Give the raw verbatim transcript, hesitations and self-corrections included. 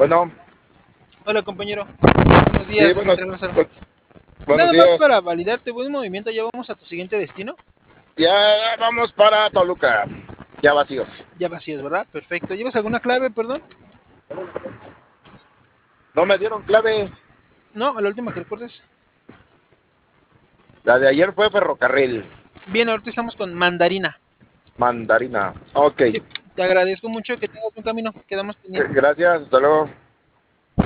Bueno, Hola compañero, buenos sí, días, buenos, mister Lázaro. bu- buenos Nada más días. para validarte buen movimiento, ya vamos a tu siguiente destino. Ya vamos para Toluca, ya vacíos. Ya vacías, ¿verdad? Perfecto. ¿Llevas alguna clave, perdón? No me dieron clave. No, a la última que recuerdes. La de ayer fue ferrocarril, Bien, ahorita estamos con mandarina. mandarina. Ok, Sí, te agradezco mucho que tengas un camino. Quedamos pendientes. gracias, hasta luego.